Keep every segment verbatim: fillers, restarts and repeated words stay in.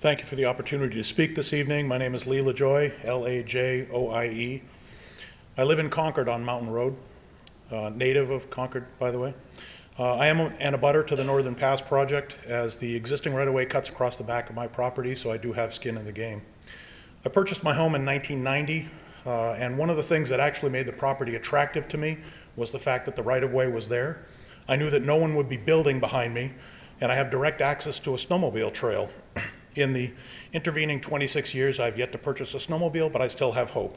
Thank you for the opportunity to speak this evening. My name is Lee LaJoie, L A J O I E. I live in Concord on Mountain Road, uh, native of Concord, by the way. Uh, I am an abutter to the Northern Pass project, as the existing right-of-way cuts across the back of my property, so I do have skin in the game. I purchased my home in nineteen ninety, uh, and one of the things that actually made the property attractive to me was the fact that the right-of-way was there. I knew that no one would be building behind me, and I have direct access to a snowmobile trail. In the intervening twenty-six years, I've yet to purchase a snowmobile, but I still have hope.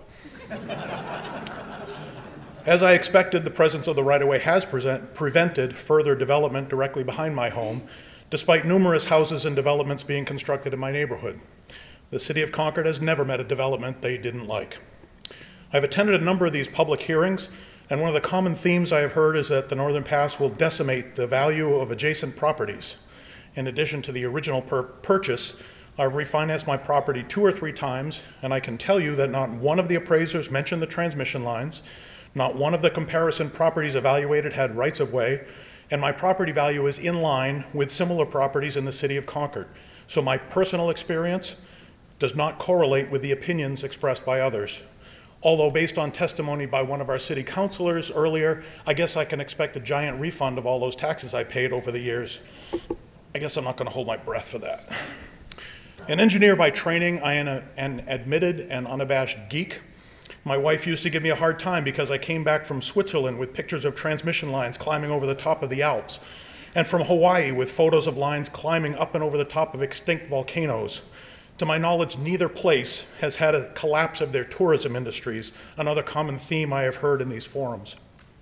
As I expected, the presence of the right-of-way has present, prevented further development directly behind my home, despite numerous houses and developments being constructed in my neighborhood. The City of Concord has never met a development they didn't like. I've attended a number of these public hearings, and one of the common themes I have heard is that the Northern Pass will decimate the value of adjacent properties. In addition to the original pur purchase, I've refinanced my property two or three times, and I can tell you that not one of the appraisers mentioned the transmission lines, not one of the comparison properties evaluated had rights of way, and my property value is in line with similar properties in the City of Concord. So my personal experience does not correlate with the opinions expressed by others. Although based on testimony by one of our city councilors earlier, I guess I can expect a giant refund of all those taxes I paid over the years. I guess I'm not going to hold my breath for that. An engineer by training, I am a, an admitted and unabashed geek. My wife used to give me a hard time because I came back from Switzerland with pictures of transmission lines climbing over the top of the Alps, and from Hawaii with photos of lines climbing up and over the top of extinct volcanoes. To my knowledge, neither place has had a collapse of their tourism industries, another common theme I have heard in these forums.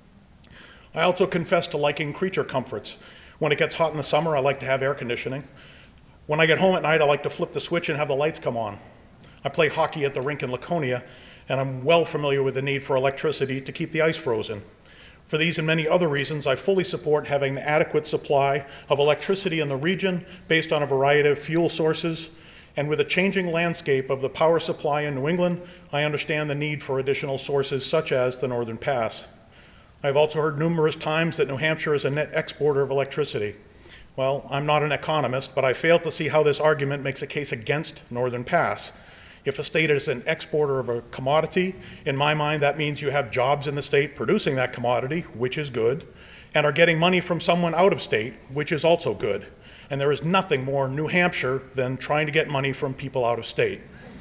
I also confess to liking creature comforts. When it gets hot in the summer, I like to have air conditioning. When I get home at night, I like to flip the switch and have the lights come on. I play hockey at the rink in Laconia, and I'm well familiar with the need for electricity to keep the ice frozen. For these and many other reasons, I fully support having an adequate supply of electricity in the region based on a variety of fuel sources. And with a changing landscape of the power supply in New England, I understand the need for additional sources such as the Northern Pass. I've also heard numerous times that New Hampshire is a net exporter of electricity. Well, I'm not an economist, but I fail to see how this argument makes a case against Northern Pass. If a state is an exporter of a commodity, in my mind that means you have jobs in the state producing that commodity, which is good, and are getting money from someone out of state, which is also good. And there is nothing more New Hampshire than trying to get money from people out of state.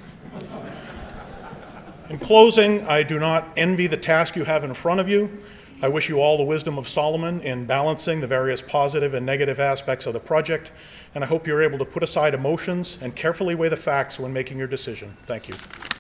In closing, I do not envy the task you have in front of you. I wish you all the wisdom of Solomon in balancing the various positive and negative aspects of the project, and I hope you're able to put aside emotions and carefully weigh the facts when making your decision. Thank you.